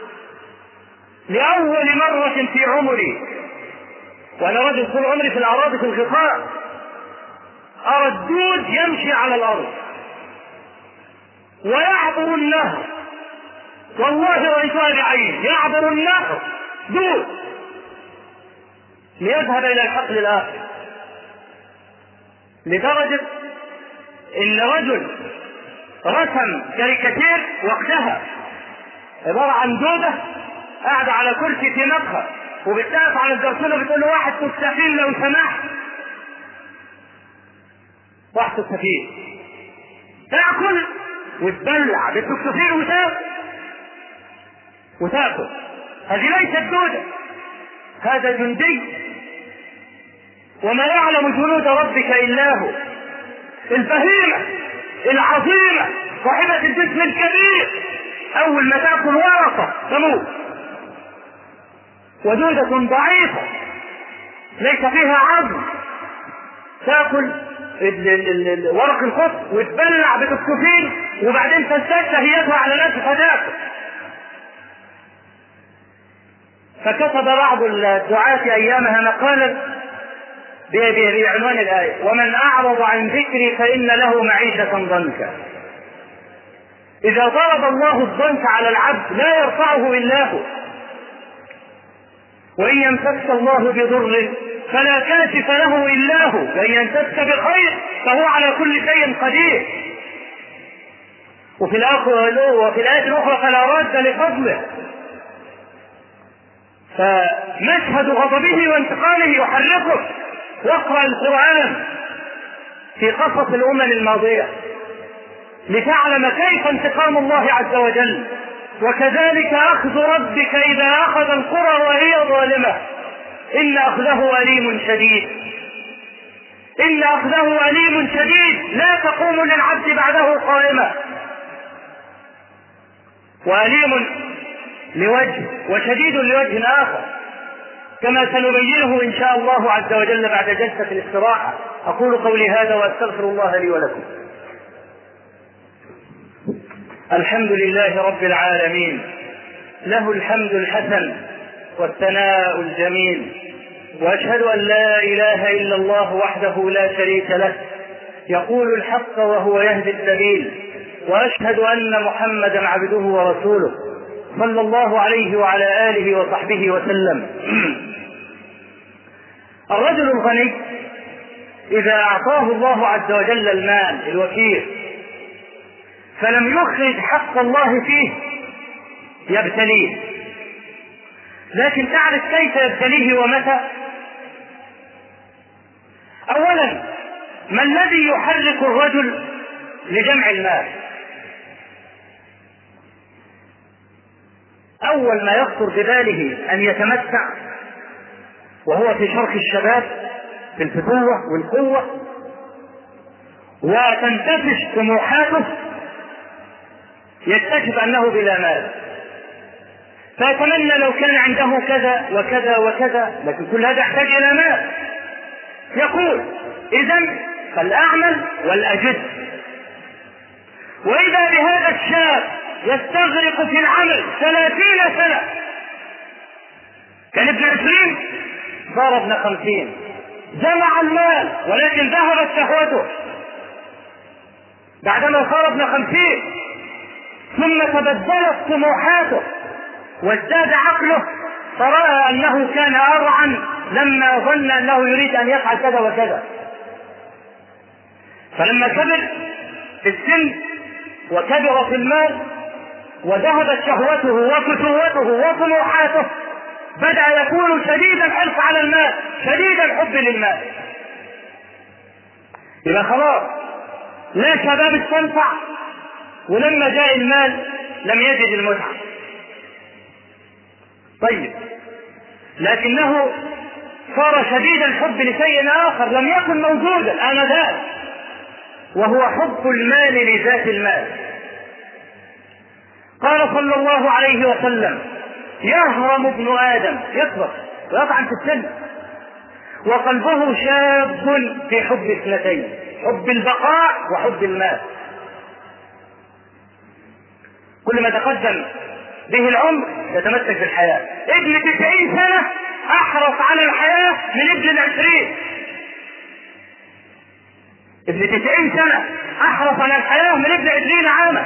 لأول مرة في عمري، وأنا رجل طول عمري في الأراضي في الغطاء، أرى الدود يمشي على الأرض ويعبر النهر. والله رأيتها بعيني، يعبر النهر دود ليذهب إلى الحقل الآخر، لدرجة إن رجل رسم كاريكاتير وقتها عبارة عن دودة قاعدة على كرسي في مقهى وبتقف على الجرسونة بتقول له: واحد تستفيل لو سمحت. واحد تستفيل تأكل وتبلع بالتستفيل وتاكل وتاكل. هذه ليست دودة، هذا جندي، وما يعلم جنود ربك إلا هو. البهيمة العظيمة صاحبة الجسم الكبير أول ما تأكل ورقة تموت. ودودة ضعيفة ليس فيها عظم تأكل ورق الخط وتبلع بتكتفين وبعدين تزداد شهيتها على نفسها فتاكل. فكتب بعض الدعاة أيامها مقالا بعنوان الآية: ومن أعرض عن ذكري فإن له معيشة ضنكا. إذا ضرب الله الضنك على العبد لا يرفعه إلا هو، وإن يمسك الله بضر فلا كاشف له إلا هو، وإن يمسك بخير فهو على كل شيء قدير. وفي وفي الآية الأخرى: فلا راد لفضله. فمشهد غضبه وانتقامه يحركه. واقرأ القرآن في قصص الأمم الماضية لتعلم كيف انتقام الله عز وجل. وكذلك أخذ ربك إذا أخذ القرى وهي ظالمة إن أخذه أليم شديد. إن أخذه أليم شديد لا تقوم للعبد بعده قائمة. وأليم لوجه وشديد لوجه آخر، كما سنبينه إن شاء الله عز وجل بعد جلسة الاستراحة. أقول قولي هذا وأستغفر الله لي ولكم. الحمد لله رب العالمين، له الحمد الحسن والثناء الجميل، وأشهد أن لا إله إلا الله وحده لا شريك له يقول الحق وهو يهدي السبيل، وأشهد أن محمدا عبده ورسوله صلى الله عليه وعلى آله وصحبه وسلم. الرجل الغني إذا أعطاه الله عز وجل المال الوفير فلم يخرج حق الله فيه يبتليه، لكن تعرف كيف يبتليه ومتى؟ أولا، ما الذي يحرك الرجل لجمع المال؟ أول ما يخطر بباله أن يتمتع وهو في شرخ الشباب في الفتوة والقوة وتنتفش طموحاته، يكتشف أنه بلا مال، فيتمنى لو كان عنده كذا وكذا وكذا، لكن كل هذا يحتاج إلى مال. يقول إذن فالأعمل والأجد. وإذا بهذا الشاب يستغرق في العمل ثلاثين سنة، كان ابن عشرين صار ابن خمسين، جمع المال ولكن ذهبت شهوته. بعدما صار ابن خمسين ثم تبدلت طموحاته وازداد عقله، فرأى أنه كان أرعا لما ظن أنه يريد أن يفعل كذا وكذا. فلما كبر في السن وكبر في المال وذهبت شهوته وفتوته وطموحاته، بدأ يكون شديد الحرص على المال، شديد الحب للمال. إذا خلاص لا شباب استنفع، ولما جاء المال لم يجد المتعة. طيب، لكنه صار شديد الحب لشيء آخر لم يكن موجودا آنذاك، وهو حب المال لذات المال. قال صلى الله عليه وسلم: يهرم ابن آدم، يكبر ويطعن في السن، وقلبه شاب في حب اثنتين، حب البقاء وحب المال. كل ما تقدم به العمر يتمسك بالحياة. ابن تسعين سنة أحرص على الحياة من ابن العشرين. ابن تسعين سنة أحرص على الحياة من ابن عشرين عاما.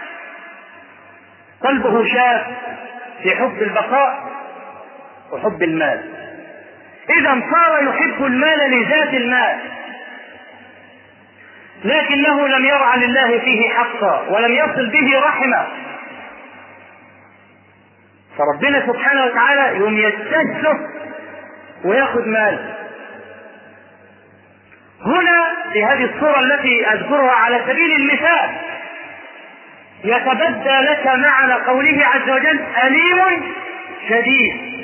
قلبه شاب في حب البقاء وحب المال. إذا صار يحب المال لذات المال، لكنه لم يرعى لله فيه حقا ولم يصل به رحمه، فربنا سبحانه وتعالى يوم يستجلس ويأخذ مال. هنا في هذه الصورة التي أذكرها على سبيل المثال يتبدى لك معنى قوله عز وجل: أليم شديد.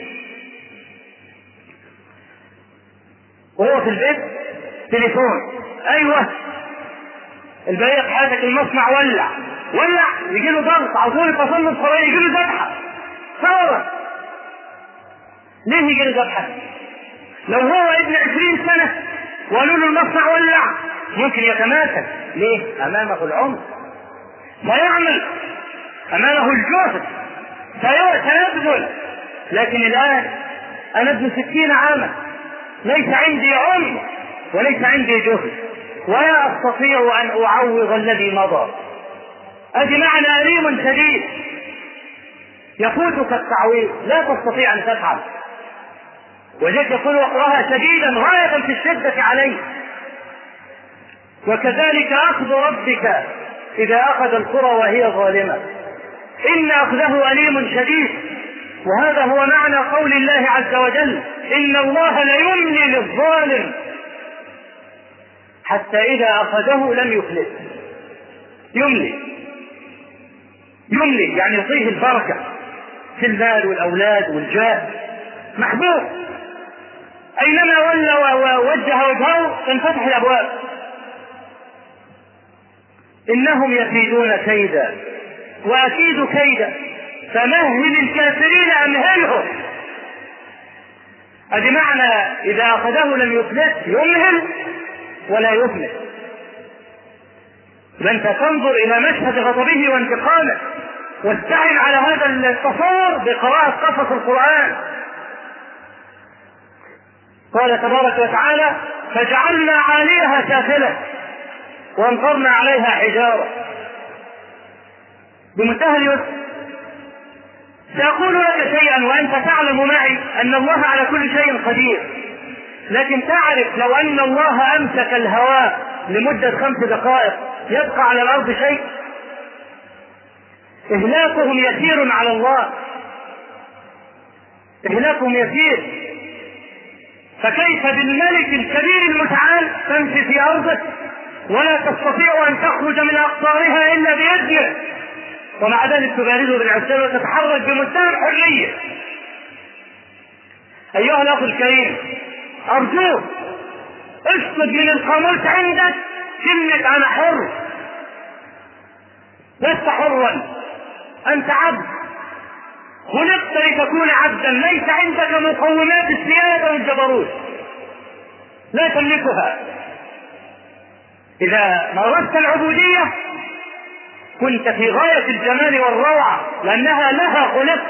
وهو في البيت تليفون، أيوة البيع حاجة المصنع ولع ولع يجي له ضغط عطول التصنف الصغير، يجي له ذبحة فورا. ليه يجي له ذبحة؟ لو هو ابن عشرين سنة وقالوا له المصنع ولع ممكن يتماسك. ليه؟ أمامه العمر، سيعمل، أمامه الجهد، سيبذل. لكن الآن أنا ابن ستين عاما، ليس عندي عمر وليس عندي جهد، ولا أستطيع أن أعوض الذي مضى. أدي معنى أليم شديد، يفوتك التعويض، لا تستطيع أن تفعل. وذلك يكون وقرها شديدا غاية في الشدة عليه. وكذلك أخذ ربك إذا أخذ القرى وهي ظالمة، إن أخذه أليم شديد. وهذا هو معنى قول الله عز وجل: إن الله ليملي للظالم حتى إذا أخذه لم يفلت. يملي يملي يعني يعطيه البركة في المال والأولاد والجاه، محبوب، أينما ولى ووجه وجهه تنفتح الأبواب. إنهم يكيدون كيدا وأكيد كيدا فمهل الكافرين أمهلهم. هذا معنى إذا أخذه لم يفلت، يمهل ولا يفلت. فأنت تنظر إلى مشهد غضبه وانتقامه، واستعن على هذا التصور بقراءة قصص القرآن قال تبارك وتعالى: فجعلنا عاليها سافلة وامطرنا عليها حجارة. بمنتهى اليسر. سأقول لك شيئا وأنت تعلم معي أن الله على كل شيء قدير، لكن تعرف لو أن الله أمسك الهواء لمدة خمس دقائق يبقى على الأرض شيء؟ إهلاكهم يسير على الله، إهلاكهم يسير. فكيف بالملك الكبير المتعال تمشي في أرضه ولا تستطيع أن تخرج من أقطارها إلا بإذنه، ومع ذلك تبارزه بالعسل وتتحرك بمنتهى الحرية؟ أيها الأخ الكريم، أرجوك اسقط من القاموس عندك كلمة أنا حر. لست حرا، أنت عبد، خلقت لتكون عبدا، ليس عندك مقومات السيادة والجبروت، لا تملكها. إذا مارست العبودية كنت في غاية الجمال والروعة، لأنها لها خلق.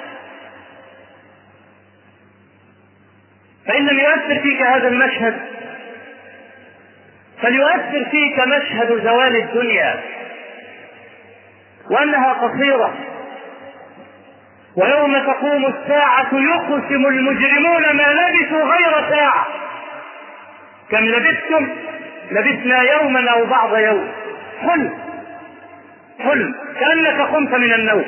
فإن لم يؤثر فيك هذا المشهد فليؤثر فيك مشهد زوال الدنيا، وأنها قصيرة، ويوم تقوم الساعة يقسم المجرمون ما لبثوا غير ساعة. كم لبثتم؟ لبثنا يوما أو بعض يوم. حلم حلم كأنك قمت من النوم.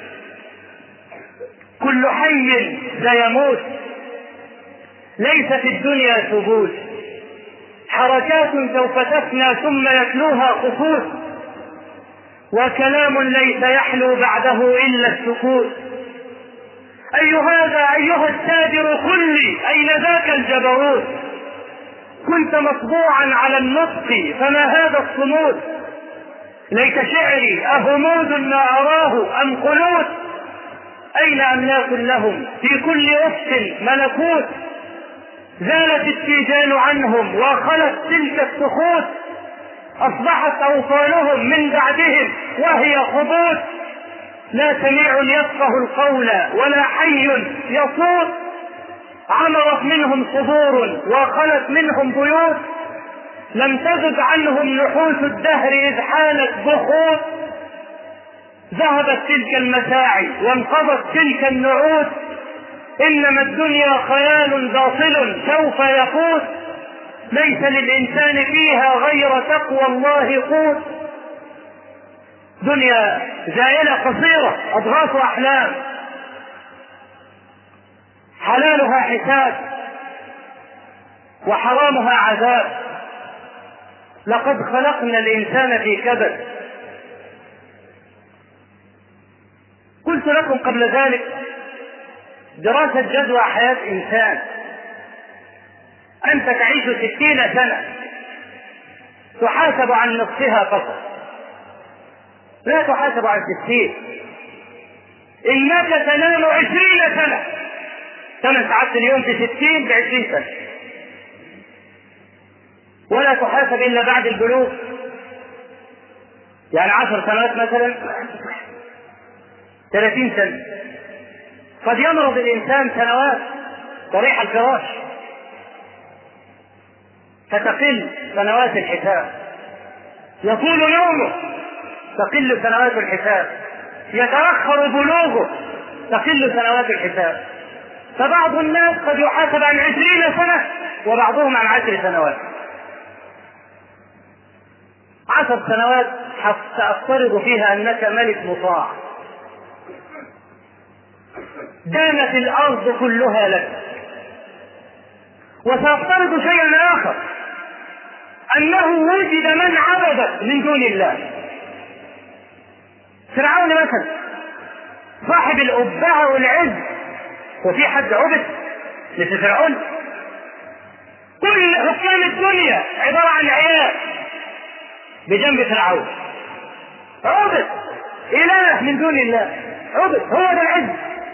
كل حي سيموت، ليس في الدنيا ثبوت، حركات سوف تفنى ثم يتلوها خفوت، وكلام ليس يحلو بعده إلا السكوت. أي هذا أيها التاجر قل لي أين ذاك الجبروت؟ كنت مطبوعا على النطق فما هذا الصمود؟ ليت شعري أهمود ما أراه أم قنوت؟ أين أملاك لهم في كل أفق ملكوت؟ زالت التيجان عنهم وخلت تلك السخوت، أصبحت أوطانهم من بعدهم وهي خبوت. لا سميع يفقه القول ولا حي يصوت، عمرت منهم صدور وخلت منهم بيوت، لم تزد عنهم نحوس الدهر إذ حالت بخوت. ذهبت تلك المساعي وانقضت تلك النعوت، إنما الدنيا خيال باطل سوف يفوت، ليس للإنسان فيها غير تقوى الله قوت. دنيا زائلة قصيرة، أضغاث أحلام، حلالها حساب وحرامها عذاب. لقد خلقنا الإنسان في كبد. قلت لكم قبل ذلك دراسة جدوى حياة إنسان. أنت تعيش ستين سنة تحاسب عن نصفها فقط، لا تحاسب عن ستين. إنك تنام عشرين سنة، ثمان ساعات اليوم في ستين بعشرين سنة، ولا تحاسب إلا بعد البلوغ. يعني عشر سنوات مثلا، ثلاثين سنة. قد يمرض الإنسان سنوات طريح الفراش فتقل سنوات الحساب، يطول نومه تقل سنوات الحساب، يتأخر بلوغه تقل سنوات الحساب. فبعض الناس قد يحاسب عن عشرين سنة وبعضهم عن عشر سنوات. عشر سنوات سأفترض فيها أنك ملك مطاع، دامت الأرض كلها لك. وسأفترض شيئا آخر، أنه وجد من عبدك من دون الله. فرعون مثلا صاحب الأبهة والعز، وفي حد عبد مثل فرعون؟ كل حكام الدنيا عبارة عن عيال بجنب فرعون. عبد إله من دون الله، عبد هو ذا العز.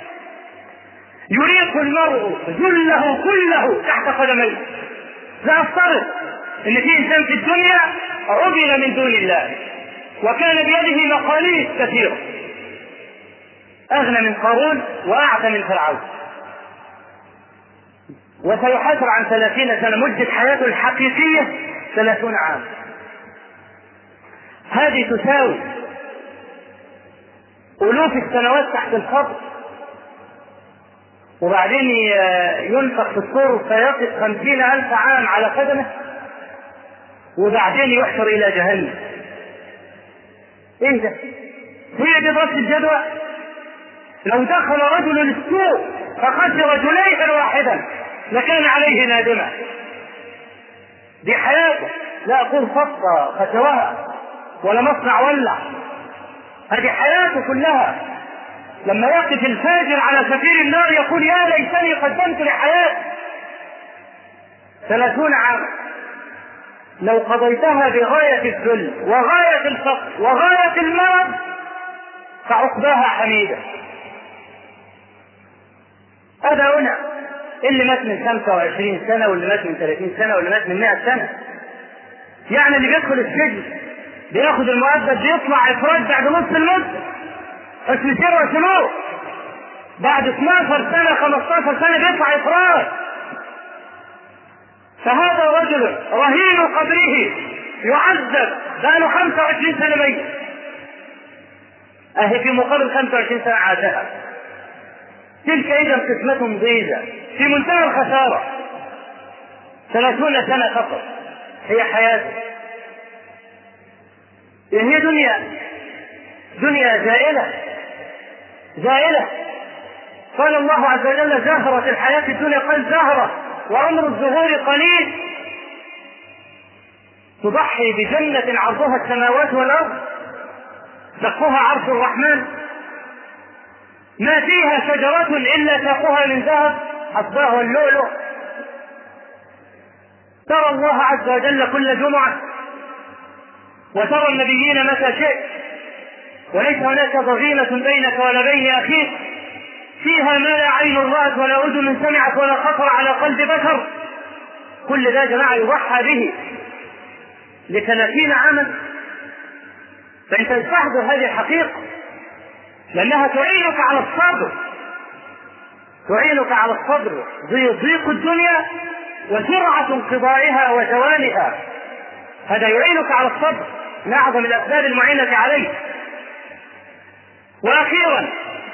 يريق المرء ذله كله تحت قدميه. لا أفترض ان في انسان في الدنيا عبد من دون الله وكان بيده مقاليد كثيرة، اغنى من قارون واعتى من فرعون. وسيحاسب عن ثلاثين سنة، مدة حياته الحقيقية ثلاثون عام. هذه تساوي ألوف السنوات تحت القبر، وبعدين ينفخ في الصور فيقف خمسين ألف عام على قدمه، وبعدين يحشر إلى جهنم. إيه ده؟ هي دي دراسة الجدوى؟ لو دخل رجل السوق فخسر جنيها واحدا لكان عليه نادما. دي حياته، لا أقول فضة خسرها ولا مصنع ولع، هذه حياته كلها. لما يقف الفاجر على سفير النار يقول يا ليتني قدمت لحياتي. ثلاثون عاما لو قضيتها بغاية الذل وغاية الفقر وغاية المرض فعقباها حميدة. هذا هنا اللي مات من خمسة وعشرين سنة واللي مات من ثلاثين سنة واللي مات من مئة سنة. يعني اللي بيدخل السجن بياخد المؤبد بيطلع افراد بعد نص المدة، اسم سير وسلوك. بعد اثناشر سنة خمستاشر سنة بيطلع افراد. فهذا رجل رهين قبره يعذب بقاله خمسة وعشرين سنة ميت، اهي في مقابل خمسة وعشرين سنة عاشها. تلك اذا قسمة ضيزة في منتهى الخسارة. ثلاثون سنة فقط هي حياته. هي دنيا دنيا زائلة زائلة. قال الله عز وجل زهرة الحياة الدنيا، قال زهرة وعمر الزهور قليل. تضحي بجنة عرضها السماوات والأرض سقفها عرش الرحمن، ما فيها شجرة إلا ساقها من ذهب حصباها اللؤلؤ. ترى الله عز وجل كل جمعة وترى النبيين متى شئت، وليس هناك ضغينة بينك ولا بين أخيك فيها ما لا عين رأت ولا أذن سمعت ولا خطر على قلب بشر. كل ذا جماعة يضحى به لثلاثين عاما. فأنت تستحضر هذه الحقيقة لأنها تعينك على الصبر، تعينك على الصبر ضيق الدنيا وسرعة انقضائها وزوالها. هذا يعينك على الصبر من أعظم الأسباب المعينة عليه. وأخيرا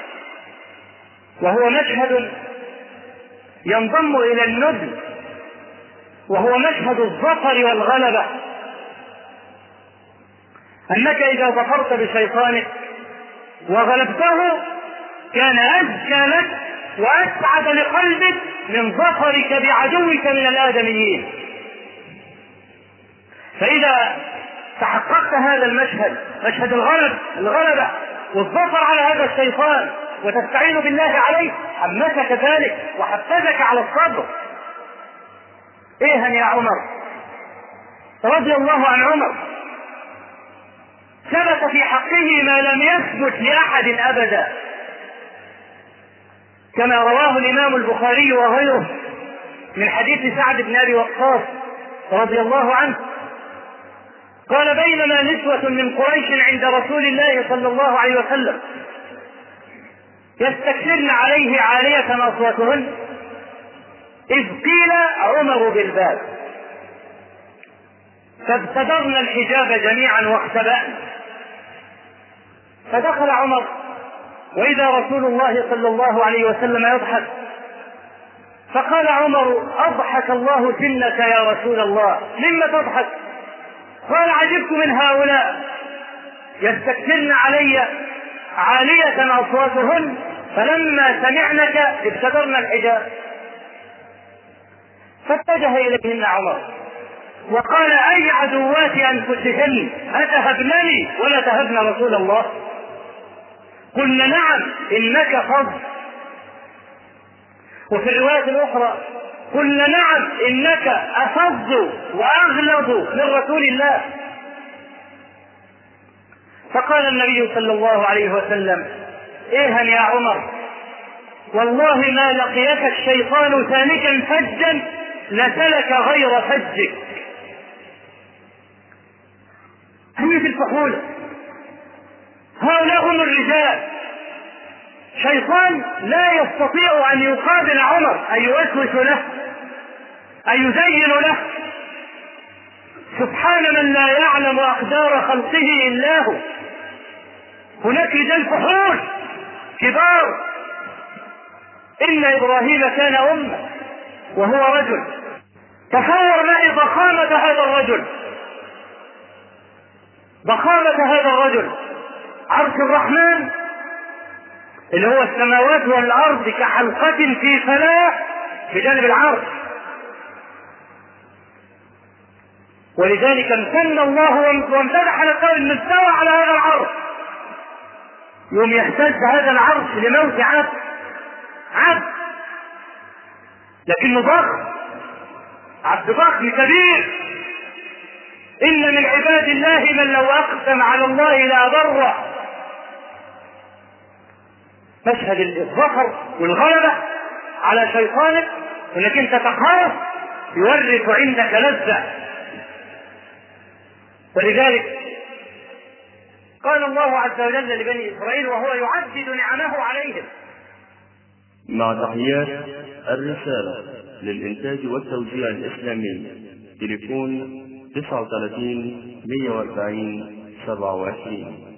وهو مشهد ينضم إلى النبل، وهو مشهد الظفر والغلبة، أنك إذا ظفرت بشيطانك وغلبته كان أزكى لك وأسعد لقلبك من ظفرك بعدوك من الآدميين. فإذا تحققت هذا المشهد، مشهد الغلب الغلبة والظفر على هذا الشيطان وتستعين بالله عليه، حمسك ذلك وحفزك على الصبر. إيها يا عمر رضي الله عن عمر، ثبت في حقه ما لم يثبت لأحد أبدا، كما رواه الإمام البخاري وغيره من حديث سعد بن أبي وقاص رضي الله عنه قال بينما نسوة من قريش عند رسول الله صلى الله عليه وسلم يستكثرن عليه عالية أصواتهن إذ قيل عمر بالباب، فابتدرن الحجاب جميعا واختبأن. فدخل عمر وإذا رسول الله صلى الله عليه وسلم يضحك، فقال عمر أضحك الله سنك يا رسول الله، لما تضحك؟ قال عجبت من هؤلاء يستكثرن علي عالية أصواتهن فلما سمعنك ابتدرن الحجاب. فاتجه إليهن عمر وقال أي عدوات أنفسهن أتهبنني ولا تهبن رسول الله؟ قلنا نعم إنك فظ. وفي الرواية الأخرى قلنا نعم إنك أفظ وأغلظ من رسول الله. فقال النبي صلى الله عليه وسلم إيها يا عمر والله ما لقيك الشيطان سالكا فجا لسلك غير فجك. هي في الفحولة، هؤلاء هم الرجال. شيطان لا يستطيع أن يقابل عمر أن يوسوس له أيزين له؟ سبحان من لا يعلم أقدار خلقه إلا هو. هناك رجال فحول كبار. إن إبراهيم كان أمة وهو رجل. تصور معي ضخامة هذا الرجل، ضخامة هذا الرجل. عرش الرحمن اللي هو السماوات والأرض كحلقة في فلاة بجانب العرش. ولذلك امتن الله وامتدح نفسه من استوى على هذا العرش. يوم يحتاج هذا العرش لموت عبد عبد لكنه ضخم، عبد ضخم كبير. إن من عباد الله من لو أقسم على الله لا بره. مشهد الظفر والغلبة على شيطانك انك انت تخاف يورث عندك لذة. ولذلك قال الله عز وجل لبني إسرائيل وهو يعدد نعمه عليهم. مع تحيات الرسالة للإنتاج والتوزيع الإسلامي، تليفون تسعة وثلاثين مئة وأربعين سبعة وعشرين.